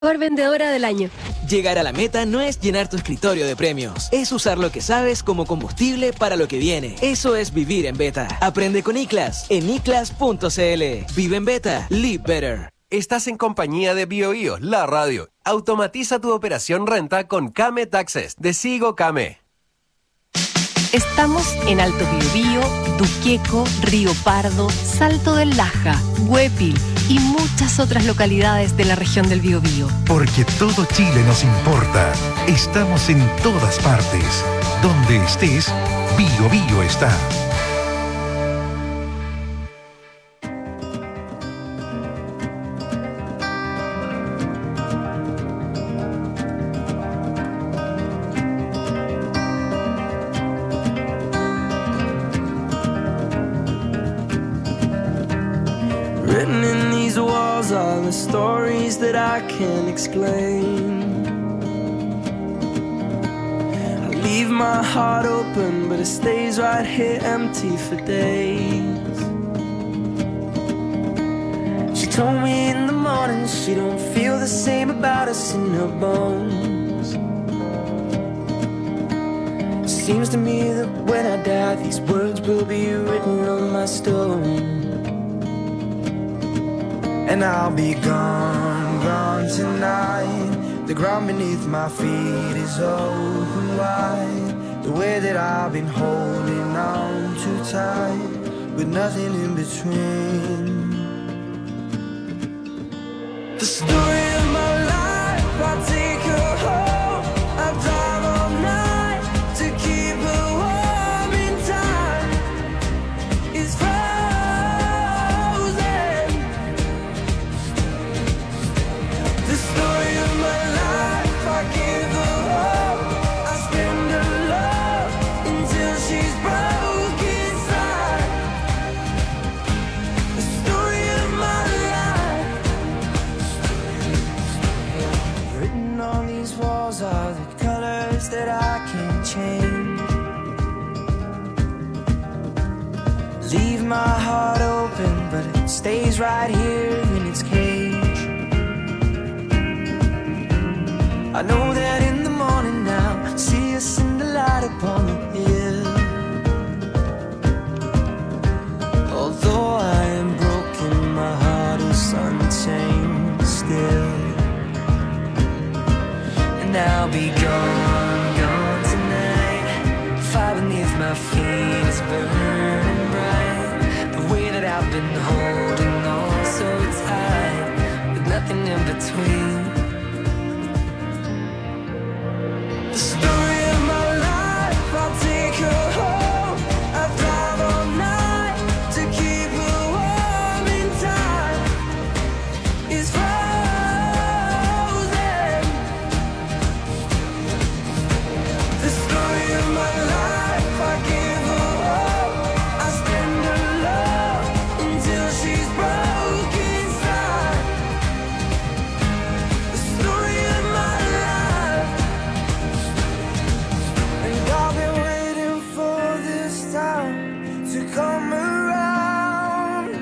Vendedora del año. Llegar a la meta no es llenar tu escritorio de premios, es usar lo que sabes como combustible para lo que viene. Eso es vivir en Beta. Aprende con ICLAS en iclas.cl. Vive en Beta, live better. Estás en compañía de BioBio, la radio. Automatiza tu operación renta con Kame Taxes de Sigo Kame. Estamos en Alto Biobío, Duqueco, Río Pardo, Salto del Laja, Huépil y muchas otras localidades de la región del Biobío. Porque todo Chile nos importa. Estamos en todas partes. Donde estés, BioBio está. Written in these walls are the stories that I can't explain. I leave my heart open, but it stays right here empty for days. She told me in the morning she don't feel the same about us in her bones. Seems to me that when I die, these words will be written on my stone. And I'll be gone, gone tonight. The ground beneath my feet is open wide. The way that I've been holding on too tight, with nothing in between. The story of my life, I take her home. I drive all night to keep her warm in time. It's the story of my life, I give her hope. I spend her love until she's broke inside. The story of my life. Written on these walls are the colors that I can't change. Leave my heart open, but it stays right here in its cage. I know that in the morning now, see us in the light upon the hill. Although I am broken, my heart is untamed still. And I'll be gone, gone tonight. Fire beneath my feet is burning bright. The way that I've been holding on so tight, with nothing in between. The story of my life, I'll take her home. I drive all night to keep her warm in time. It's frozen. The story of my life, I give her hope. I spend her love until she's broke inside. The story of my life. And I've been waiting for this time to come around.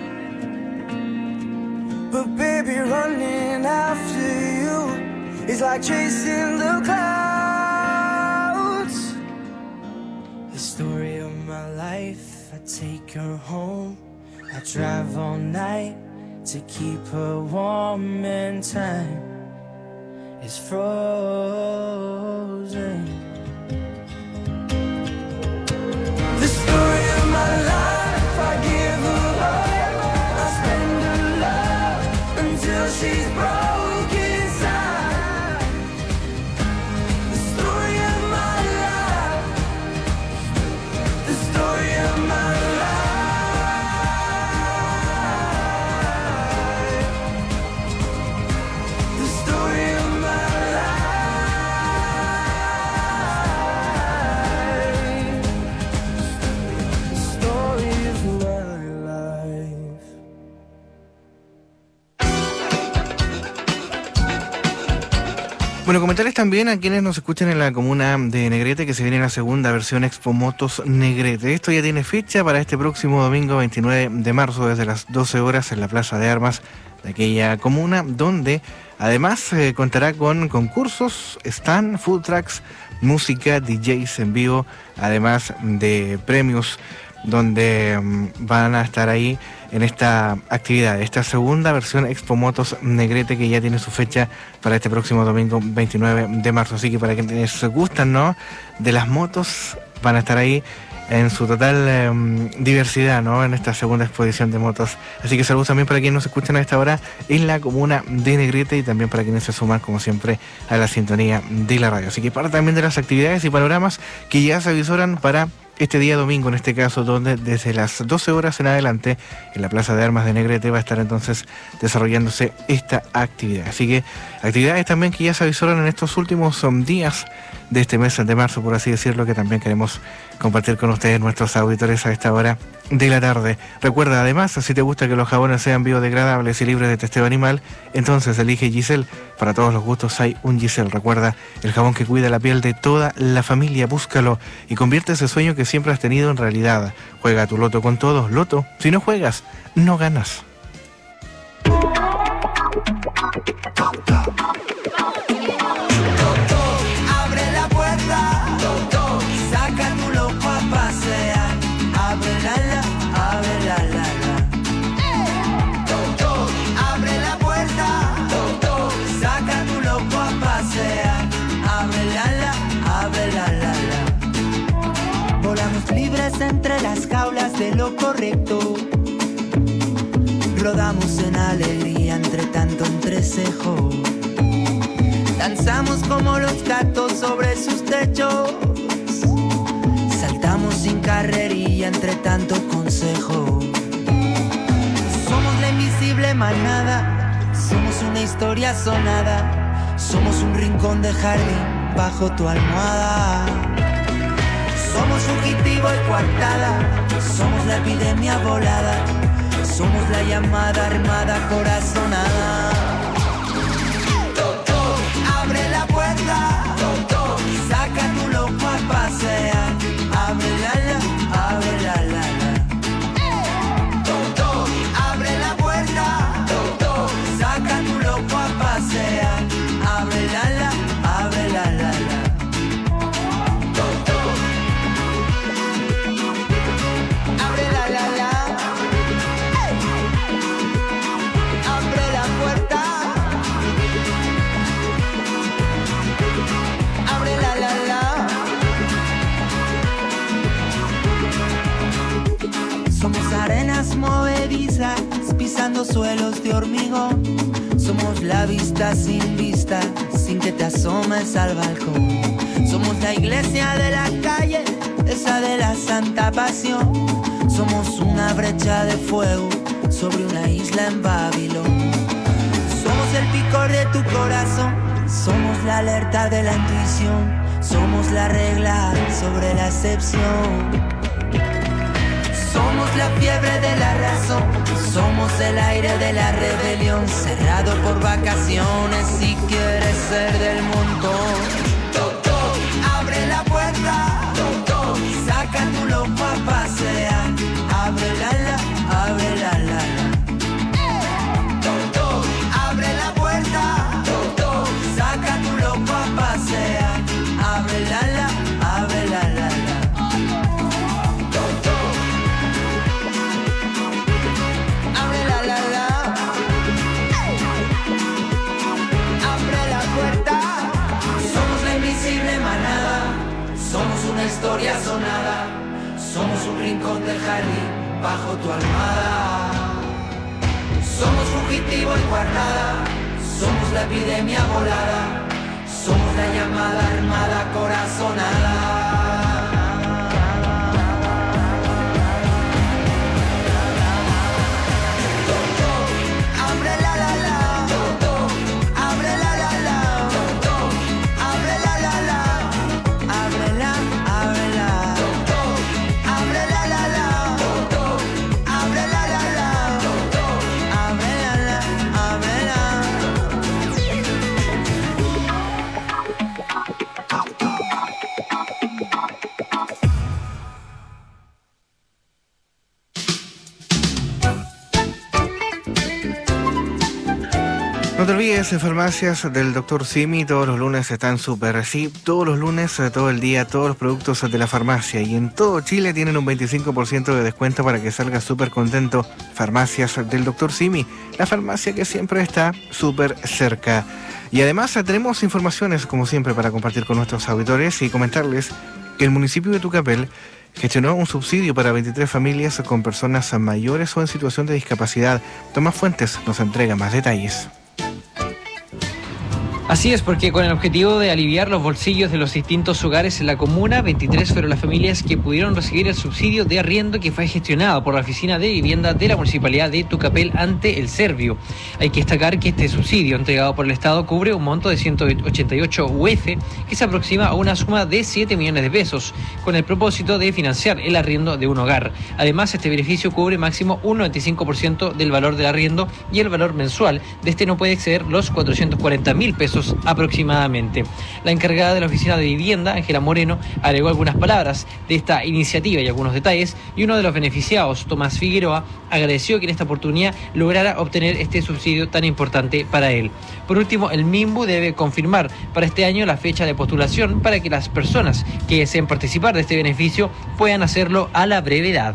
But baby, running after you is like chasing the clouds. The story of my life, I take her home. I drive all night to keep her warm and time is frozen. The story of my life, I give her hope. I spend her love until she's broke inside. The story of my life. The story of my life. The story of my life. The story of my life. Bueno, comentarles también a quienes nos escuchan en la comuna de Negrete que se viene la segunda versión Expo Motos Negrete. Esto ya tiene fecha para este próximo domingo 29 de marzo desde las 12 horas en la Plaza de Armas de aquella comuna, donde Además, contará con concursos, stand, food trucks, música, DJs en vivo, además de premios donde van a estar ahí en esta actividad, esta segunda versión Expo Motos Negrete, que ya tiene su fecha para este próximo domingo 29 de marzo. Así que para quienes se gustan, ¿no?, de las motos, van a estar ahí en su total diversidad, ¿no?, en esta segunda exposición de motos. Así que saludos también para quienes nos escuchan a esta hora en la comuna de Negrete y también para quienes se suman, como siempre, a la sintonía de la radio. Así que para también de las actividades y panoramas que ya se avisoran para este día domingo, en este caso, donde desde las 12 horas en adelante en la Plaza de Armas de Negrete va a estar entonces desarrollándose esta actividad. Así que actividades también que ya se avisaron en estos últimos días de este mes de marzo, por así decirlo, que también queremos compartir con ustedes, nuestros auditores, a esta hora de la tarde. Recuerda, además, si te gusta que los jabones sean biodegradables y libres de testeo animal, entonces elige Giselle. Para todos los gustos hay un Giselle. Recuerda, el jabón que cuida la piel de toda la familia. Búscalo y convierte ese sueño que siempre has tenido en realidad. Juega tu loto con todos. Loto, si no juegas, no ganas. Abre la puerta, saca tu loco a pasear. Abre la. Abre la puerta, saca tu loco a pasear. Abre la. Volamos libres entre las jaulas de lo correcto. Rodamos en alegría entre tanto entrecejo. Danzamos como los gatos sobre sus techos. Saltamos sin carrerilla entre tanto consejo. Somos la invisible manada. Somos una historia sonada. Somos un rincón de jardín bajo tu almohada. Somos fugitivo y coartada. Somos la epidemia volada. Somos la llamada armada corazonada. Abre la puerta, saca tu loco a pasear. Abre la. Abre la puerta, saca tu loco a pasear. Abre la. Abre la. Abre la puerta. Abre la. Somos arenas movedizas pisando suelos de hormigón. Somos la vista, sin que te asomes al balcón. Somos la iglesia de la calle, esa de la Santa Pasión. Somos una brecha de fuego sobre una isla en Babilón. Somos el picor de tu corazón. Somos la alerta de la intuición. Somos la regla sobre la excepción. Somos la fiebre de la razón. Somos el aire de la rebelión. Cerrado por vacaciones si quieres ser del montón. Abre la puerta, saca tu loco a pasear. Abre la. Abre la. Abre la puerta, saca tu loco a pasear. Abre la. Abre la. Abre la. Abre la puerta. Somos la invisible manada. Somos una historia sonada. Somos un rincón del jardín bajo tu almohada. Somos fugitivo y guardada. Somos la epidemia volada. Somos la llamada armada corazonada. Abre la. Abre la. Abre la. Abre la. Abre la. Abre la. Abre la. te olvides, farmacias del Dr. Simi todos los lunes están súper, sí, todos los lunes, todo el día, todos los productos de la farmacia y en todo Chile tienen un 25% de descuento para que salgas súper contento. Farmacias del Dr. Simi, la farmacia que siempre está súper cerca. Y además tenemos informaciones, como siempre, para compartir con nuestros auditores y comentarles que el municipio de Tucapel gestionó un subsidio para 23 familias con personas mayores o en situación de discapacidad. Tomás Fuentes nos entrega más detalles. Así es, porque con el objetivo de aliviar los bolsillos de los distintos hogares en la comuna, 23 fueron las familias que pudieron recibir el subsidio de arriendo que fue gestionado por la Oficina de Vivienda de la Municipalidad de Tucapel ante el Servio. Hay que destacar que este subsidio entregado por el Estado cubre un monto de 188 UF que se aproxima a una suma de 7 millones de pesos, con el propósito de financiar el arriendo de un hogar. Además, este beneficio cubre máximo un 95% del valor del arriendo y el valor mensual de este no puede exceder los 440.000 pesos aproximadamente. La encargada de la Oficina de Vivienda, Ángela Moreno, agregó algunas palabras de esta iniciativa y algunos detalles, y uno de los beneficiados, Tomás Figueroa, agradeció que en esta oportunidad lograra obtener este subsidio tan importante para él. Por último, el MIMBU debe confirmar para este año la fecha de postulación para que las personas que deseen participar de este beneficio puedan hacerlo a la brevedad.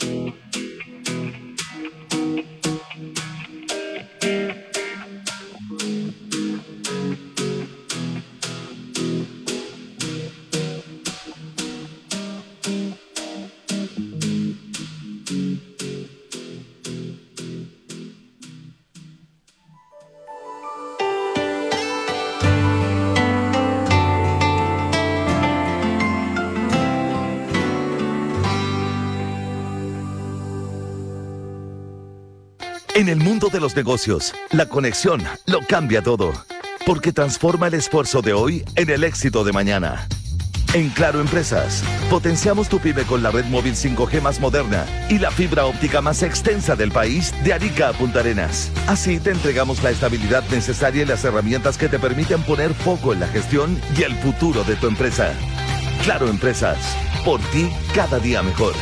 En el mundo de los negocios, la conexión lo cambia todo, porque transforma el esfuerzo de hoy en el éxito de mañana. En Claro Empresas, potenciamos tu pyme con la red móvil 5G más moderna y la fibra óptica más extensa del país de Arica a Punta Arenas. Así te entregamos la estabilidad necesaria y las herramientas que te permiten poner foco en la gestión y el futuro de tu empresa. Claro Empresas, por ti cada día mejor.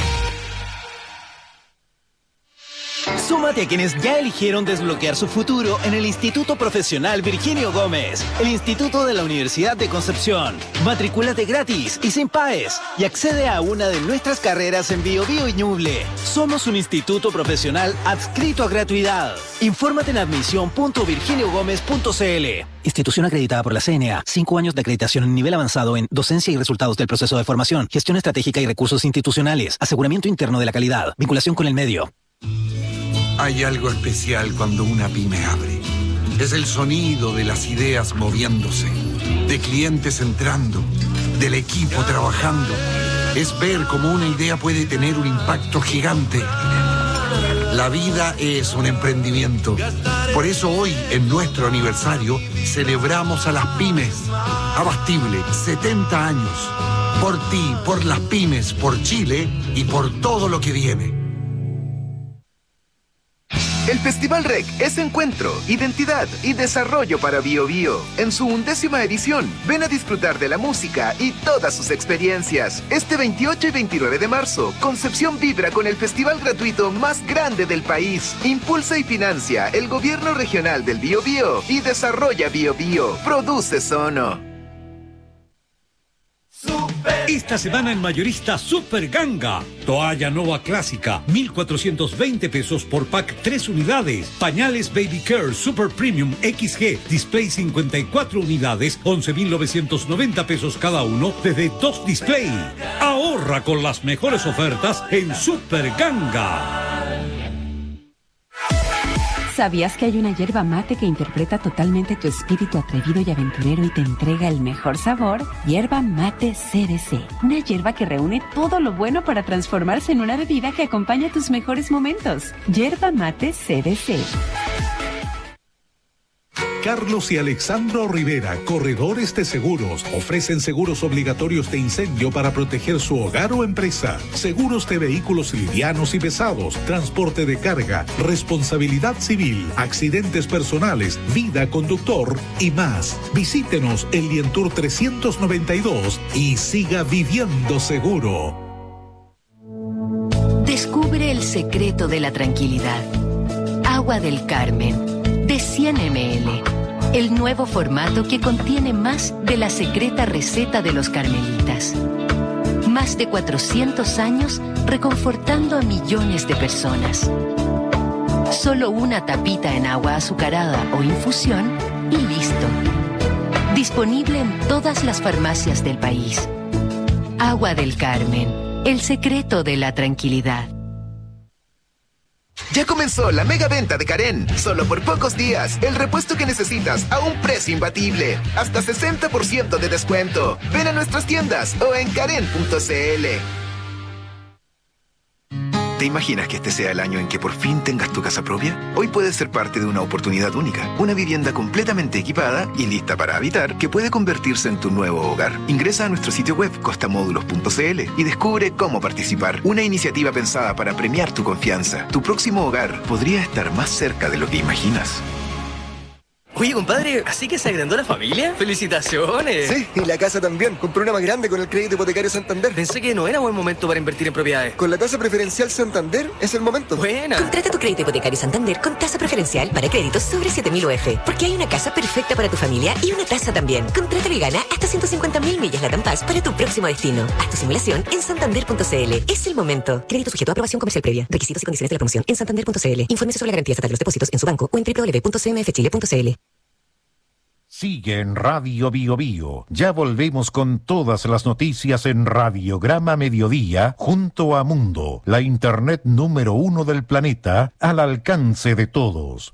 Súmate a quienes ya eligieron desbloquear su futuro en el Instituto Profesional Virginio Gómez, el Instituto de la Universidad de Concepción. Matricúlate gratis y sin PAES y accede a una de nuestras carreras en Biobío y Ñuble. Somos un instituto profesional adscrito a gratuidad. Infórmate en admisión.virginiogomez.cl. Institución acreditada por la CNA. 5 años de acreditación en nivel avanzado en docencia y resultados del proceso de formación, gestión estratégica y recursos institucionales, aseguramiento interno de la calidad, vinculación con el medio. Hay algo especial cuando una pyme abre. Es el sonido de las ideas moviéndose, de clientes entrando, del equipo trabajando. Es ver cómo una idea puede tener un impacto gigante. La vida es un emprendimiento. Por eso hoy, en nuestro aniversario, celebramos a las pymes. Abastible, 70 años. Por ti, por las pymes, por Chile y por todo lo que viene. El Festival REC es encuentro, identidad y desarrollo para Biobío. En su 11ª edición, ven a disfrutar de la música y todas sus experiencias. Este 28 y 29 de marzo, Concepción vibra con el festival gratuito más grande del país. Impulsa y financia el Gobierno Regional del Biobío y desarrolla Biobío. Produce Sono. Esta semana en Mayorista Super Ganga. Toalla Nova Clásica, 1,420 pesos por pack 3 unidades. Pañales Baby Care Super Premium XG, display 54 unidades, 11,990 pesos cada uno desde 2 display. Ahorra con las mejores ofertas en Super Ganga. ¿Sabías que hay una yerba mate que interpreta totalmente tu espíritu atrevido y aventurero y te entrega el mejor sabor? Yerba Mate CDC. Una yerba que reúne todo lo bueno para transformarse en una bebida que acompaña tus mejores momentos. Yerba Mate CDC. Carlos y Alexandro Rivera, corredores de seguros, ofrecen seguros obligatorios de incendio para proteger su hogar o empresa, seguros de vehículos livianos y pesados, transporte de carga, responsabilidad civil, accidentes personales, vida conductor y más. Visítenos en Lientour 392 y siga viviendo seguro. Descubre el secreto de la tranquilidad. Agua del Carmen, de 100 ml. El nuevo formato que contiene más de la secreta receta de los carmelitas. Más de 400 años reconfortando a millones de personas. Solo una tapita en agua azucarada o infusión y listo. Disponible en todas las farmacias del país. Agua del Carmen, el secreto de la tranquilidad. Ya comenzó la mega venta de Karen. Solo por pocos días, el repuesto que necesitas a un precio imbatible. Hasta 60% de descuento. Ven a nuestras tiendas o en karen.cl. ¿Te imaginas que este sea el año en que por fin tengas tu casa propia? Hoy puedes ser parte de una oportunidad única. Una vivienda completamente equipada y lista para habitar que puede convertirse en tu nuevo hogar. Ingresa a nuestro sitio web costamódulos.cl y descubre cómo participar. Una iniciativa pensada para premiar tu confianza. Tu próximo hogar podría estar más cerca de lo que imaginas. Oye, compadre, ¿así que se agrandó la familia? ¡Felicitaciones! Sí, y la casa también. Compré una más grande con el crédito hipotecario Santander. Pensé que no era buen momento para invertir en propiedades. Con la tasa preferencial Santander es el momento. Buena. Contrata tu crédito hipotecario Santander con tasa preferencial para créditos sobre 7.000 UF. Porque hay una casa perfecta para tu familia y una tasa también. Contrátalo y gana hasta 250.000 millas LATAM Pass para tu próximo destino. Haz tu simulación en santander.cl. Es el momento. Crédito sujeto a aprobación comercial previa. Requisitos y condiciones de la promoción en santander.cl. Infórmese sobre la garantía estatal de los depósitos en su banco o en www.cmfchile.cl. Sigue en Radio Bio Bio. Ya volvemos con todas las noticias en Radiograma Mediodía junto a Mundo, la internet número 1 del planeta, al alcance de todos.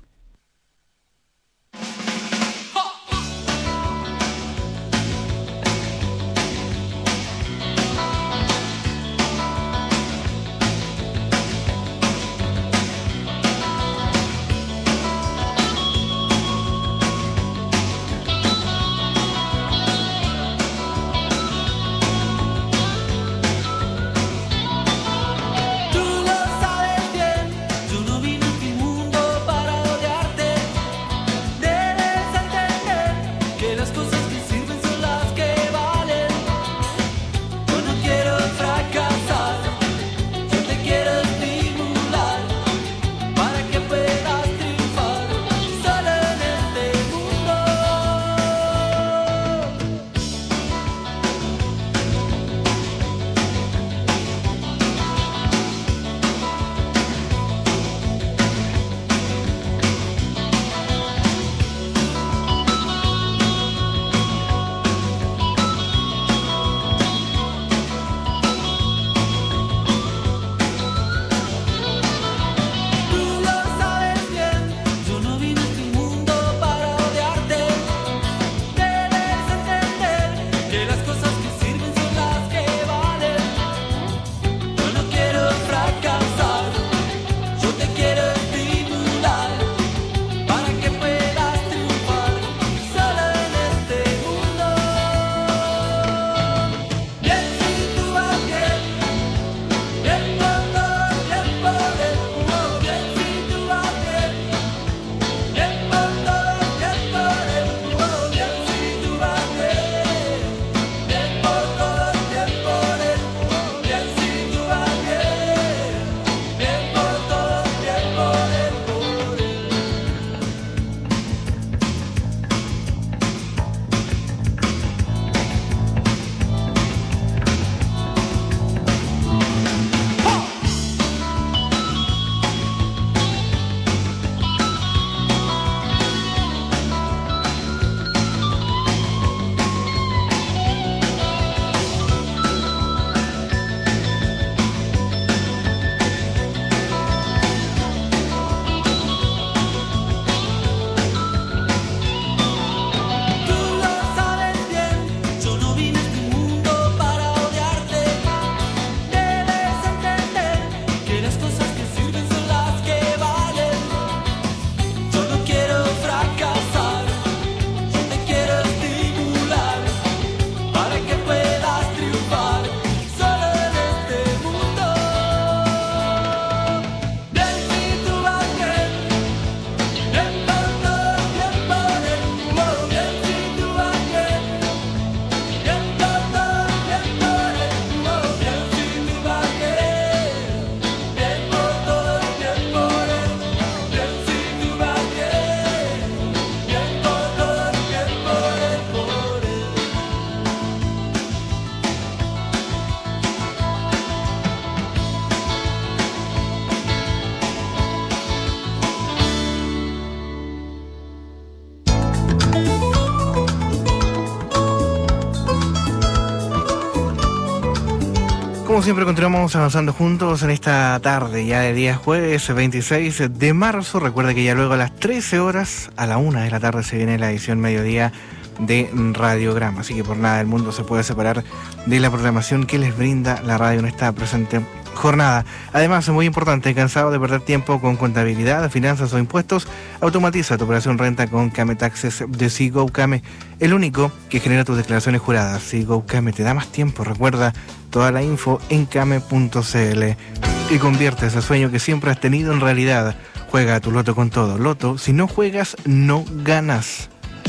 Como siempre continuamos avanzando juntos en esta tarde ya de día jueves 26 de marzo. Recuerda que ya luego a las 13 horas, a la 1 de la tarde, se viene la edición mediodía de Radiograma. Así que por nada del mundo se puede separar de la programación que les brinda la radio en esta presente jornada. Además, es muy importante, cansado de perder tiempo con contabilidad, finanzas o impuestos, automatiza tu operación renta con Kame Taxes de Seago Kame, el único que genera tus declaraciones juradas. Seago Kame te da más tiempo. Recuerda toda la info en kame.cl y convierte ese sueño que siempre has tenido en realidad. Juega a tu Loto con todo. Loto, si no juegas, no ganas.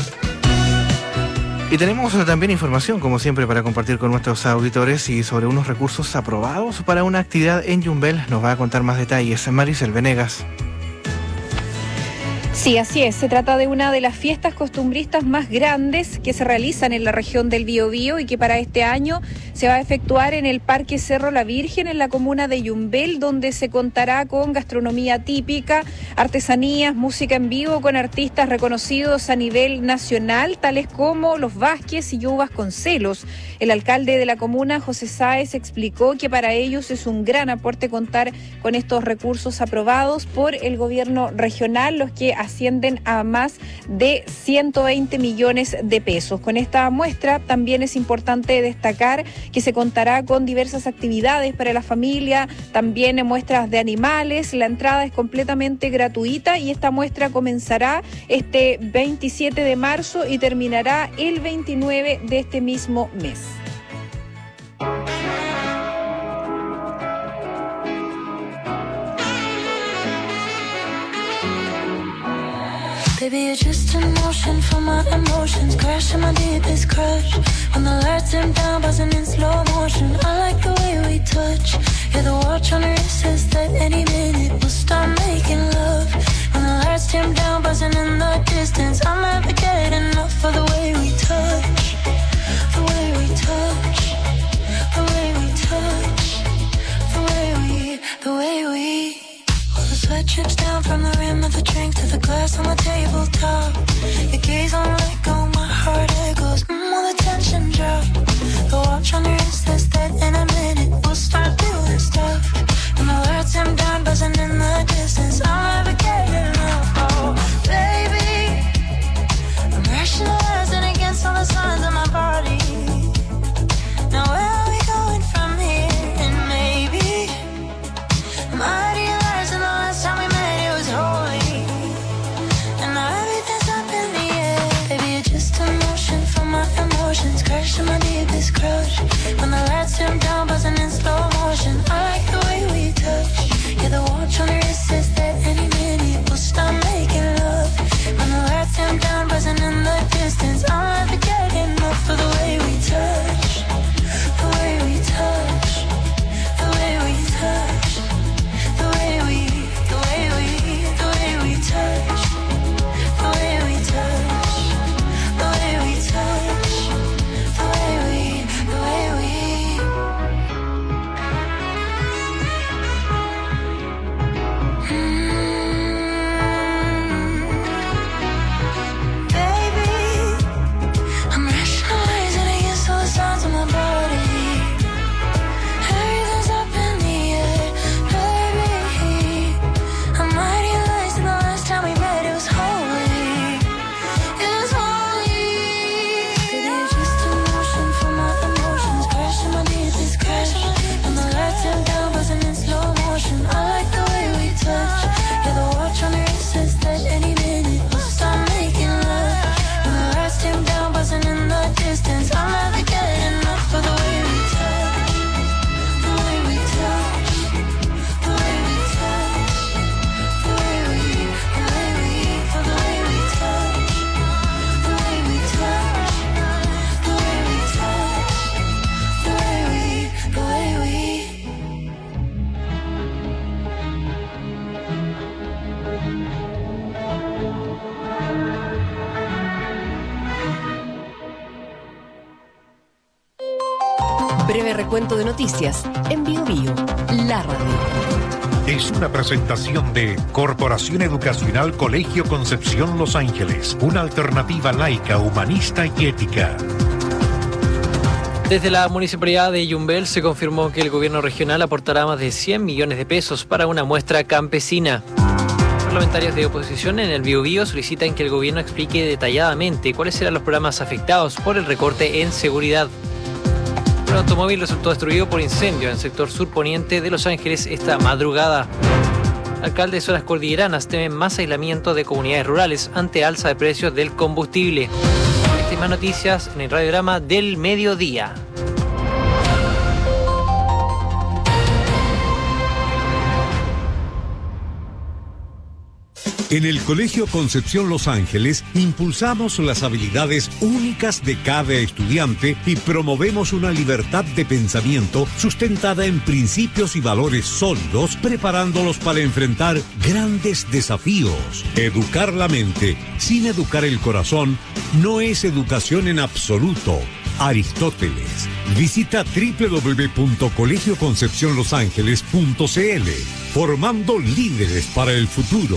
Y tenemos también información, como siempre, para compartir con nuestros auditores y sobre unos recursos aprobados para una actividad en Yumbel. Nos va a contar más detalles Maricel Venegas. Sí, así es. Se trata de una de las fiestas costumbristas más grandes que se realizan en la región del Biobío y que para este año se va a efectuar en el Parque Cerro La Virgen, en la comuna de Yumbel, donde se contará con gastronomía típica, artesanías, música en vivo con artistas reconocidos a nivel nacional, tales como Los Vázquez y Yo Vasconcelos. El alcalde de la comuna, José Sáez, explicó que para ellos es un gran aporte contar con estos recursos aprobados por el gobierno regional, los que ascienden a más de 120 millones de pesos. Con esta muestra también es importante destacar que se contará con diversas actividades para la familia, también muestras de animales. La entrada es completamente gratuita y esta muestra comenzará este 27 de marzo y terminará el 29 de este mismo mes. Baby, you're just an ocean for my emotions, crashing my deepest crush. When the lights dim down, buzzing in slow motion. I like the way we touch. Yeah, the watch on your wrist says that any minute we'll start making love. When the lights dim down, buzzing in the distance, I'll never get enough of the way we touch. The way we touch. The way we touch. The way we. The sweat drips down from the rim of the drink to the glass on the tabletop. Your gaze on let go, my heart echoes. Will the tension drop? The watch on your wrist says that in a minute we'll start doing stuff. And the lights dim down, buzzing in the distance. I'll never get enough. Oh, baby, I'm rationalizing against all the signs of my body. Now where are we going from here? And maybe I'm idealizing the last time we met, it was holy. And now everything's up in the air. Baby, you're just emotion for my emotions, crashing my deepest crush. When the lights dim down, buzzing in slow motion. I like the way we touch. Yeah, the watch on your wrist says that any minute we'll start making love. When the lights dim down, buzzing in the distance, I'll never get enough of the way we touch. The way we touch. The way we touch. The way we touch. The way we touch. The way we touch. The way we. Baby, I'm rationalizing against all the signs of my body. Everything's up in the air, baby. I'm idealizing the last time we met, it was holy. It was holy. Baby, you're just emotion for my emotions, crashing my deepest crash. And the lights dim down, buzzing in slow motion. I like the way we touch. Yeah, the watch on your wrist says that any minute we'll start making love. When the lights dim down, buzzing in the distance, I'll never get enough of the way we touch. The way we touch. The way we touch. The way we touch. The way we touch. The way we touch. The way we. Breve recuento de noticias en BioBio, la radio. Es una presentación de Corporación Educacional Colegio Concepción Los Ángeles, una alternativa laica, humanista y ética. Desde la Municipalidad de Yumbel se confirmó que el gobierno regional aportará más de 100 millones de pesos para una muestra campesina. Parlamentarios de oposición en el Biobío solicitan que el gobierno explique detalladamente cuáles serán los programas afectados por el recorte en seguridad. Un automóvil resultó destruido por incendio en el sector surponiente de Los Ángeles esta madrugada. Alcaldes de zonas cordilleranas temen más aislamiento de comunidades rurales ante alza de precios del combustible. Estas y más noticias en el radiograma del mediodía. En el Colegio Concepción Los Ángeles impulsamos las habilidades únicas de cada estudiante y promovemos una libertad de pensamiento sustentada en principios y valores sólidos, preparándolos para enfrentar grandes desafíos. Educar la mente sin educar el corazón no es educación en absoluto. Aristóteles. Visita www.colegioconcepcionlosangeles.cl, formando líderes para el futuro.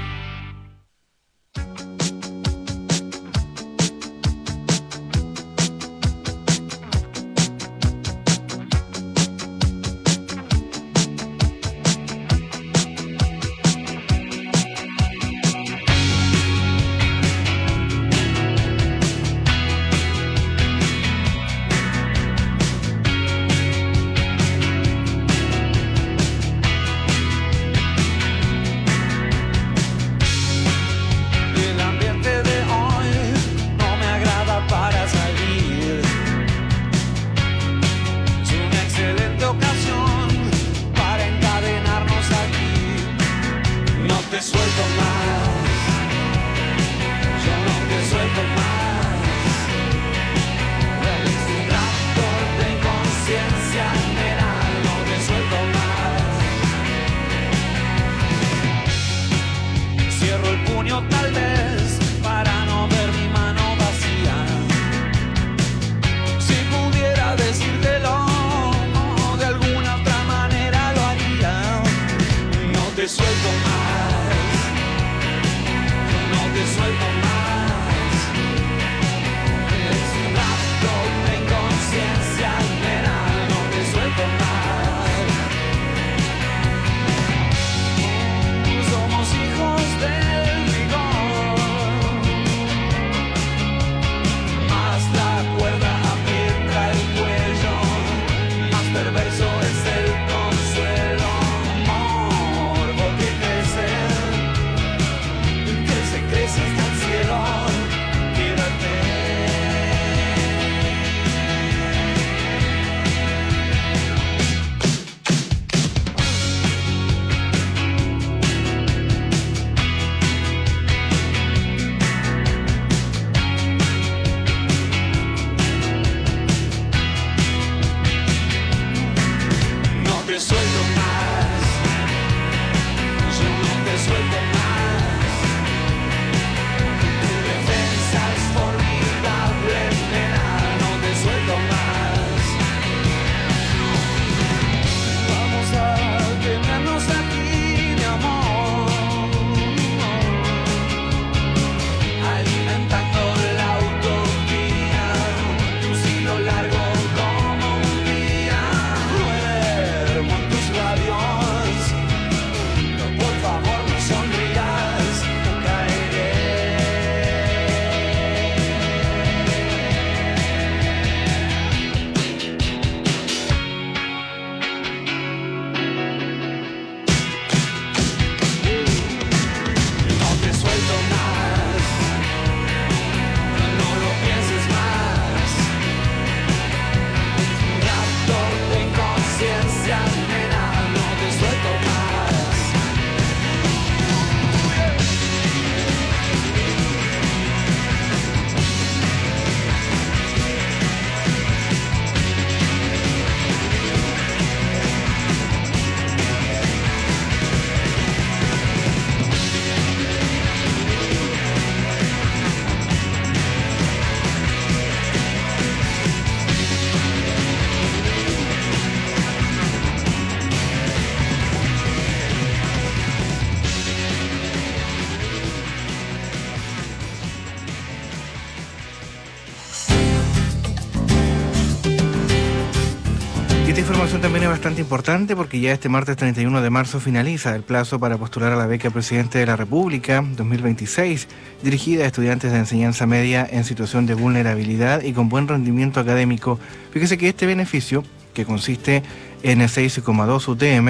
Esta información también es bastante importante porque ya este martes 31 de marzo finaliza el plazo para postular a la beca Presidente de la República 2026, dirigida a estudiantes de enseñanza media en situación de vulnerabilidad y con buen rendimiento académico. Fíjese que este beneficio, que consiste en 6,2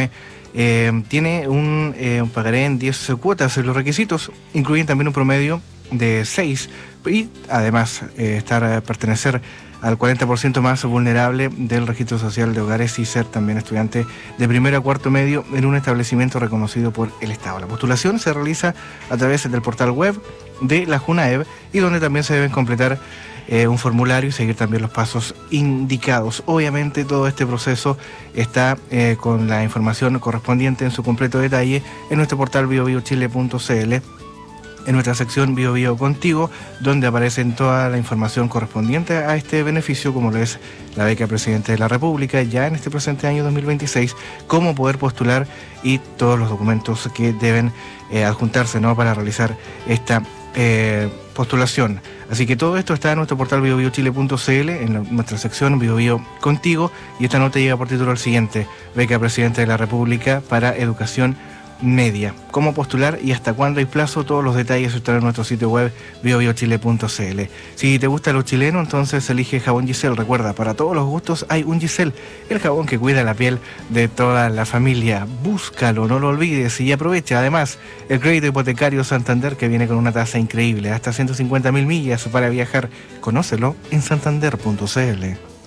UTM, tiene un pagaré en 10 cuotas. Los requisitos incluyen también un promedio de 6 y además pertenecer al 40% más vulnerable del registro social de hogares y ser también estudiante de primero a cuarto medio en un establecimiento reconocido por el Estado. La postulación se realiza a través del portal web de la JUNAEB y donde también se deben completar un formulario y seguir también los pasos indicados. Obviamente todo este proceso está con la información correspondiente en su completo detalle en nuestro portal biobiochile.cl, en nuestra sección Bio Bio Contigo, donde aparece toda la información correspondiente a este beneficio, como lo es la beca Presidente de la República, ya en este presente año 2026, cómo poder postular y todos los documentos que deben adjuntarse, ¿no?, para realizar esta postulación. Así que todo esto está en nuestro portal biobiochile.cl, en nuestra sección Bio Bio Contigo, y esta nota llega por título el siguiente: beca Presidente de la República para Educación Media. ¿Cómo postular y hasta cuándo hay plazo? Todos los detalles están en nuestro sitio web biobiochile.cl. Si te gusta lo chileno, entonces elige jabón Giselle. Recuerda, para todos los gustos hay un Giselle, el jabón que cuida la piel de toda la familia. Búscalo, no lo olvides, y aprovecha además el crédito hipotecario Santander, que viene con una tasa increíble, hasta 150.000 millas para viajar. Conócelo en santander.cl.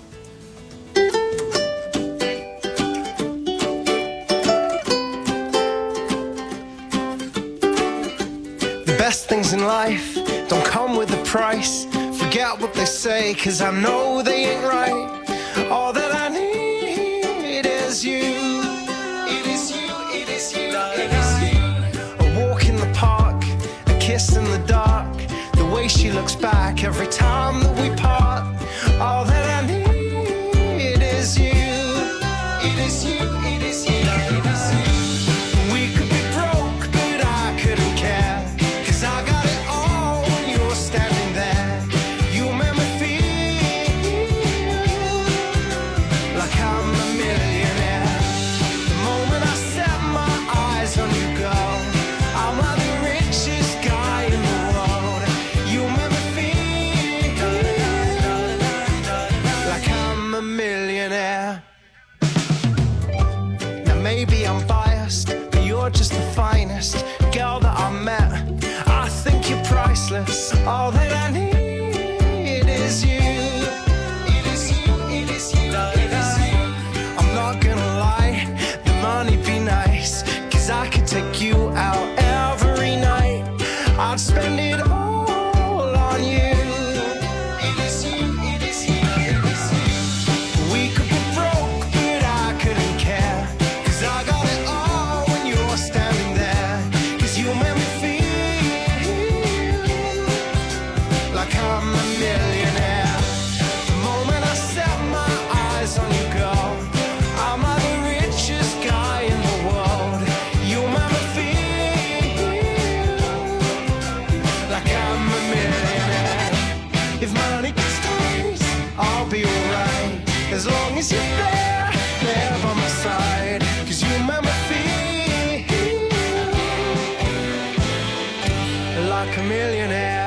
Best things in life don't come with a price. Forget what they say, 'cause I know they ain't right. All that I need is you. It is you, it is you, it is you. A walk in the park, a kiss in the dark. The way she looks back every time that we part. All that I need is you. It is you, it is you, it is you. We could be broke, but I couldn't care. I got it all when you're standing there. You make me feel like I'm a millionaire. The moment I set my eyes on you, girl, I'm like the richest guy in the world. You make me feel like I'm a millionaire. Now maybe I'm biased, but you're just the finest girl that I met. I think you're priceless. All that I need is you. It is you, it is you, it is you. I'm not gonna lie, the money be nice, 'cause I could take you out every night. I'd spend it all on you. It is you, it is you, it is you. We could be broke, but I couldn't care, 'cause I got it all when you're standing there. 'Cause you make me feel like I'm a millionaire. The moment I set my eyes on you, girl, I'm like the richest guy in the world. You make me feel like I'm a millionaire. If money gets tight, I'll be alright, as long as you're there, there by my side. 'Cause you make me feel like a millionaire.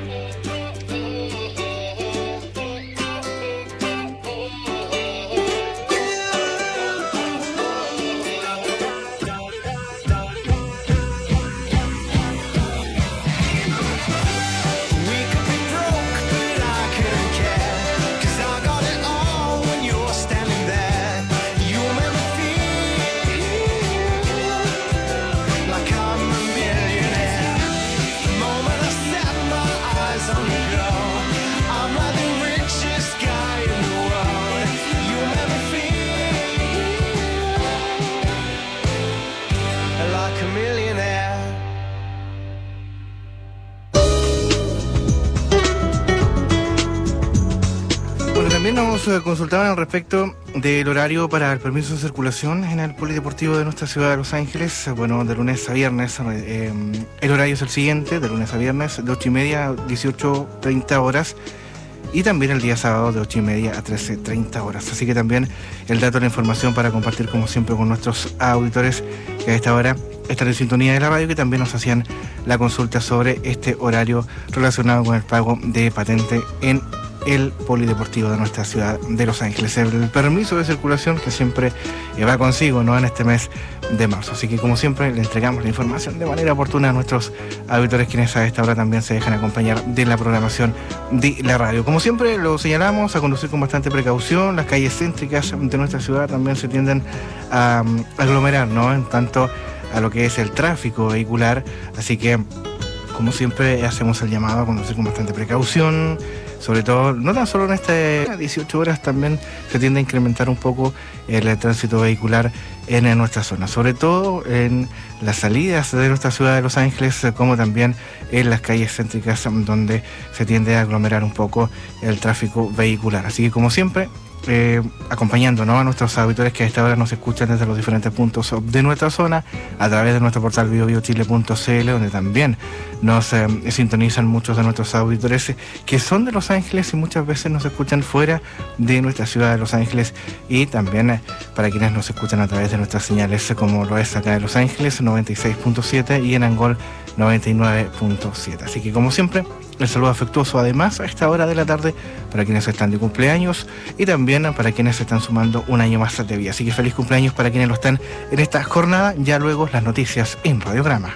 También nos consultaban al respecto del horario para el permiso de circulación en el polideportivo de nuestra ciudad de Los Ángeles. Bueno, de lunes a viernes, el horario es el siguiente: de lunes a viernes, de 8:30 a 18:30 horas, y también el día sábado de 8:30 a 13:30 horas. Así que también el dato de la información para compartir, como siempre, con nuestros auditores que a esta hora están en sintonía de la radio, que también nos hacían la consulta sobre este horario relacionado con el pago de patente en el polideportivo de nuestra ciudad de Los Ángeles. El permiso de circulación que siempre va consigo, ¿no?, en este mes de marzo. Así que, como siempre, le entregamos la información de manera oportuna a nuestros auditores, quienes a esta hora también se dejan acompañar de la programación de la radio. Como siempre, lo señalamos, a conducir con bastante precaución. Las calles céntricas de nuestra ciudad también se tienden a aglomerar, ¿no?, en tanto a lo que es el tráfico vehicular. Así que, como siempre, hacemos el llamado a conducir con bastante precaución, sobre todo, no tan solo en estas 18 horas, también se tiende a incrementar un poco el tránsito vehicular en nuestra zona, sobre todo en las salidas de nuestra ciudad de Los Ángeles, como también en las calles céntricas, donde se tiende a aglomerar un poco el tráfico vehicular. Así que, como siempre, acompañando, ¿no?, a nuestros auditores que a esta hora nos escuchan desde los diferentes puntos de nuestra zona, a través de nuestro portal biobiochile.cl, donde también nos sintonizan muchos de nuestros auditores que son de Los Ángeles y muchas veces nos escuchan fuera de nuestra ciudad de Los Ángeles, y también para quienes nos escuchan a través de nuestras señales, como lo es acá de Los Ángeles 96.7 y en Angol 99.7. Así que, como siempre, el saludo afectuoso además a esta hora de la tarde para quienes están de cumpleaños y también para quienes están sumando un año más de vida. Así que feliz cumpleaños para quienes lo están en esta jornada. Ya luego las noticias en Radiograma.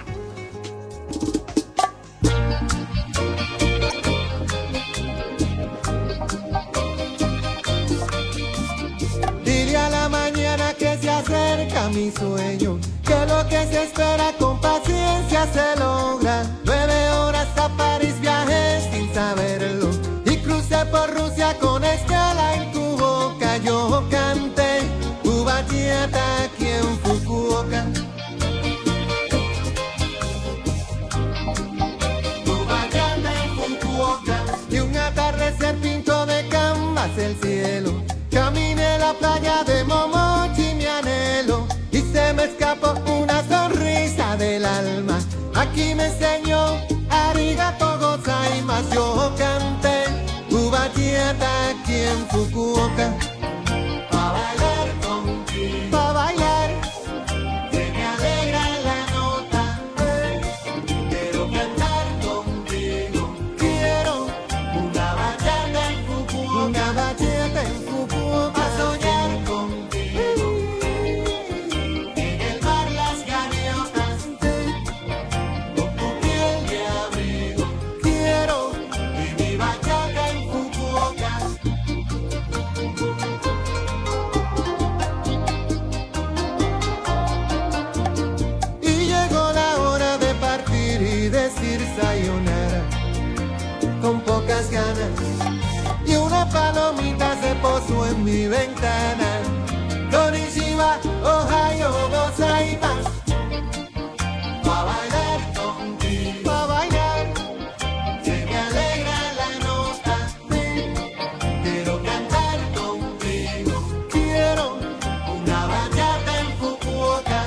Dile a la mañana que se acerca mi sueño, que lo que se espera con paciencia se logra. 9 horas a París viajé sin saberlo y crucé por Rusia con escala en tu boca. Yo canté tu bachata aquí en Fukuoka. Tu bachata en Fukuoka. Y un atardecer pintó de canvas el cielo. Caminé la playa de Momochi, mi anhelo, y se me escapó una sonrisa del alma. Aquí me enseñó arigato gozaimasu. Yo canté tu bachata aquí en Fukuoka. Pa' bailar contigo, pa' bailar, se me alegra la nota. Quiero cantar contigo, quiero una bachata en Fukuoka, una bachata en Fukuoka. A soñar contigo, en el mar las gaviotas, con tu piel de abrigo. Quiero mi bachata en Fukuoka. Y llegó la hora de partir y decir sayonara, con pocas ganas, y una palomita se posó en mi ventana. Konnichiwa, ohayo gozaimasu. Pa' bailar contigo, pa' bailar, se me alegra la nota. Quiero cantar contigo, quiero una bachata en Fukuoka.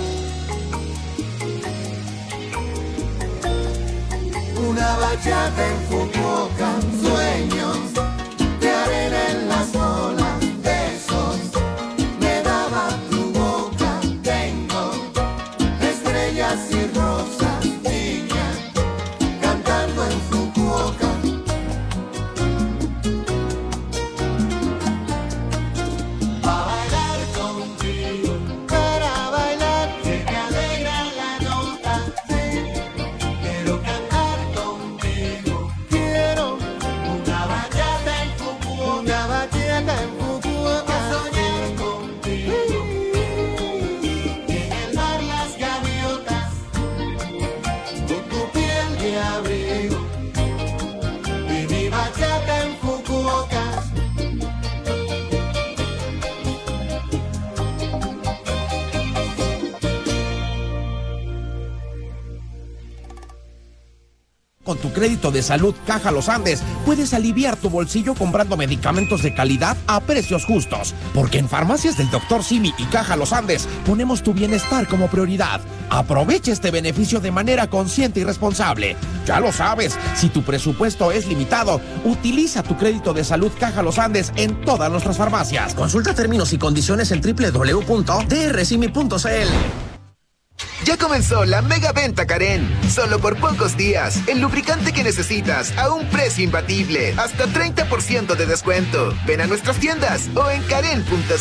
Una bachata en Fukuoka, sueños de arena en las olas, besos me daba tu boca. Tengo estrellas y rosas, niña, cantando en Fukuoka. Pa' bailar contigo, para bailar, se me alegra la nota. Quiero cantar contigo, quiero una bachata en Fukuoka, una bachata en Fukuoka. A soñar contigo, en el mar las gaviotas, con tu piel de abrigo, y mi bachata en Fukuoka. Con tu crédito de salud Caja Los Andes puedes aliviar tu bolsillo comprando medicamentos de calidad a precios justos. Porque en Farmacias del Dr. Simi y Caja Los Andes ponemos tu bienestar como prioridad. Aprovecha este beneficio de manera consciente y responsable. Ya lo sabes, si tu presupuesto es limitado, utiliza tu crédito de salud Caja Los Andes en todas nuestras farmacias. Consulta términos y condiciones en www.drsimi.cl. Ya comenzó la mega venta Karen. Solo por pocos días. El lubricante que necesitas a un precio imbatible. Hasta 30% de descuento. Ven a nuestras tiendas o en karen.cl.